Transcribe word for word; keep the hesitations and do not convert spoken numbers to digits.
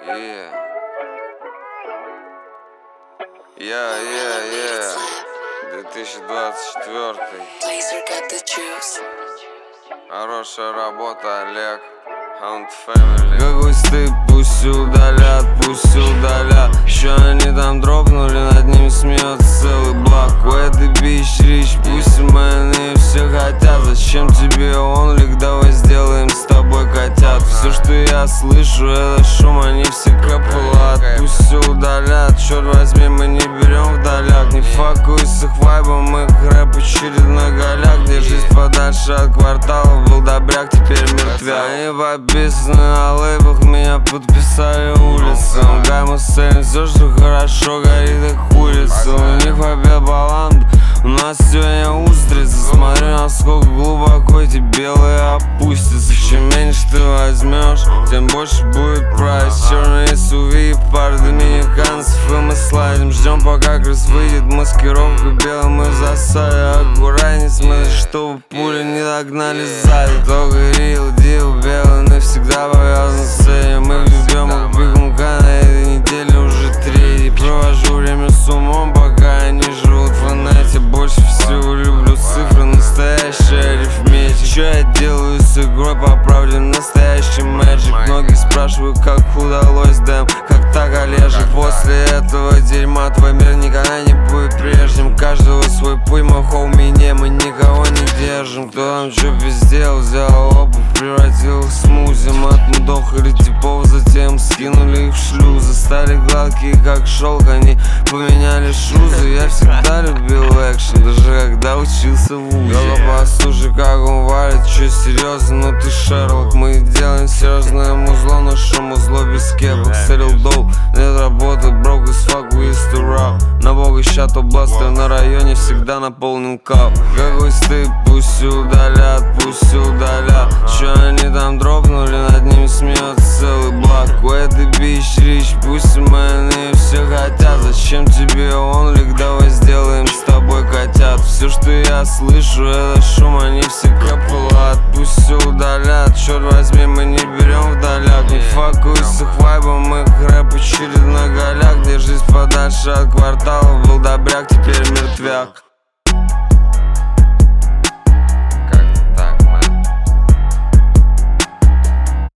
Yeah. Yeah, yeah, yeah. две тысячи двадцать четвёртый. Хорошая работа, Олег. Hound Family. Какой стыд, пусть удалят, пусть удалят. Еще они там дропнули, над ними смеется целый блок. У этой бич рич, пусть майны все хотят. Зачем тебе он, лик, давай сделаем с тобой котят. Все, что я слышу, это шум, они все капулат. Пусть все удалят, черт возьми, мы не берем вдаляк. Не факуй с их вайбом, их рэп очередной голяк. Держись подальше от кварталов, был добряк, теперь мертвяк. Они подписаны на лейбах, меня подписали улицам. Гайму сцене, все, что хорошо, горит их улица. У них побед баланду, у нас сегодня устрица. Смотрю, насколько глубоко эти белые опустятся. Чем меньше ты возьмешь, тем больше будет прайс. Черные эс ю ви, пара доминиканцев, и мы слайдим. Ждем, пока крыс выйдет, маскировка белым и в засаде. Аккуратней смотри, чтобы пули не догнали сзади. Только рил, дил, белый навсегда повязан с этим. Мы любим их бегунка, на этой неделе уже третий. Провожу время с умом, пока они живут в инете. Больше всего люблю цифры, настоящая арифметика. Что я делаю с игрой, по правде настоящий мэджик. Многие спрашивают, как удалось дэм, как так, Олежек. После этого дерьма твой мир никогда не будет прежним. Каждого свой путь, мы хоуми, не, мы никого не держим. Кто там что пиздел, взял обувь, превратил их в смузи. Отмудохали типов, затем скинули их в шлюзы. Стали гладкие, как шелк, они поменяли шузы. Я всегда любил экшен, даже когда учился в вузе. Только послушай, как он валит, чё серьезно, ну ты Шерлок. Мы делаем серьезное музло, но шо музло без кепок. Сэрил доу, нет работы, брок из fuck we used to rap. На бога ща то бластер, на районе всегда наполнен кап. Какой стыд, пусть удалят, пусть удалят. Чё они там дропнули, над ними смеется целый блок. У этой бич рич, пусть майны все хотят. Зачем тебе он, лик, давай сделаем с тобой котят. Все, что я слышу, это шум, они все капулат. Пусть все удалят, черт возьми, мы не берем вдаляк. Не факуй с их вайбом, их рэп очередной